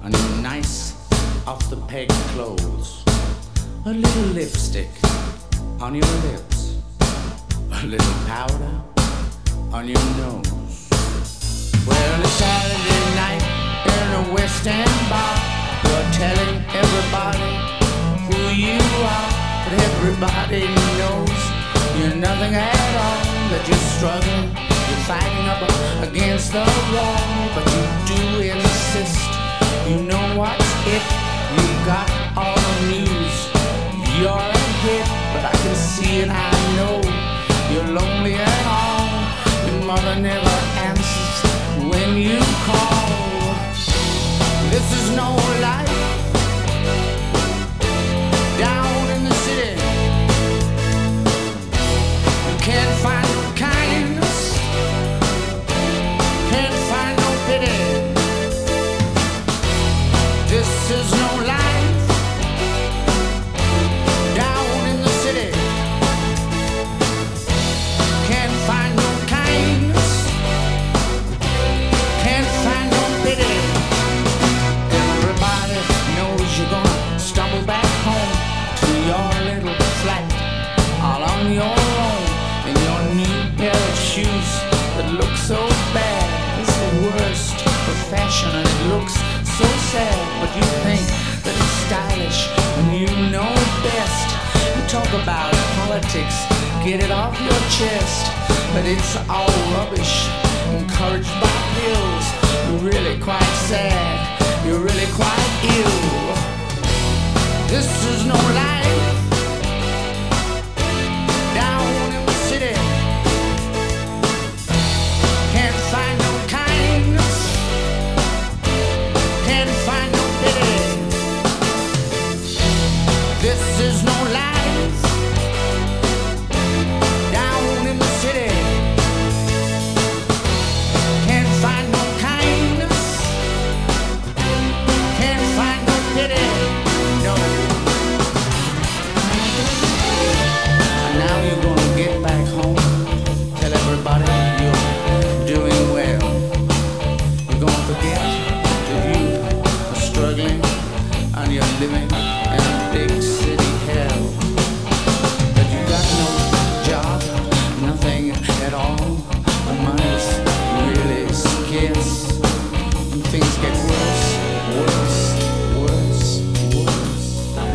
on your nice off-the-peg clothes, a little lipstick on your lips, a little powder on your nose. Well, it's Saturday night in a West End bar. You're telling everybody who you are, but everybody knows you're nothing at all, that you're struggling, you're fighting up against the wall, but you do insist. You know what's it, you got all the news, you're a hit, but I can see and I know you're lonely at all. Your mother never answers when you call. This is no life down in the city. You can't find no kindness, can't find no pity. This is no life down in the city. Can't find no kindness, can't find no pity. Everybody knows you're gonna stumble back home to your little flat, all on your own, in your new pair of shoes that look so bad. It's the worst of fashion and it looks so sad, but you think that it's stylish and you know best. You talk about politics, get it off your chest, but it's all rubbish, encouraged by pills. You're really quite sad, you're really quite ill. This is no life down in the city. Can't find no kindness, can't find no pity. This is no life down in the city. Can't find no kindness, can't find no pity. No. And now you're gonna get back home, tell everybody you're doing well. You're gonna forget that you are struggling and you're living in a big city hell. That you got no job, nothing at all. The money's really scarce. And things get worse, worse, worse, worse.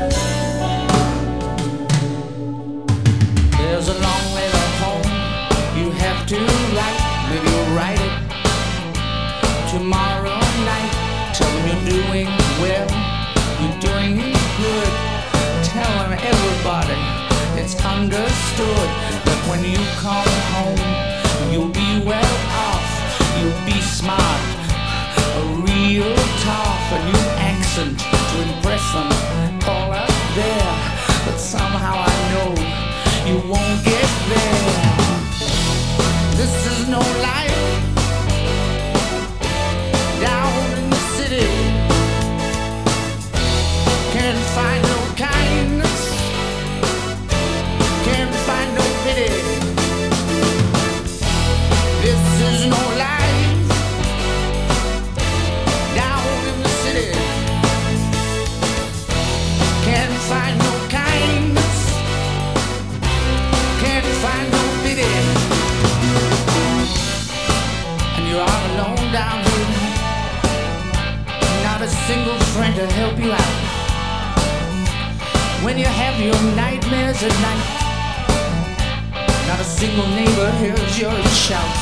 There's a long letter home you have to write. Maybe you'll write it tomorrow night. Tell them you're doing well, you're doing good. Tell them everybody it's understood that when you come home, you'll be well off, you'll be smart, a real tough, a new accent to impress them all out there. But somehow I know you won't get there. This is no life down in the city. Can't find no kindness, can't find no pity. This is no life down in the city. Can't find no kindness, can't find no pity. And you're all alone down here, not a single friend to help you out. When you have your nightmares at night, not a single neighbor hears your shout.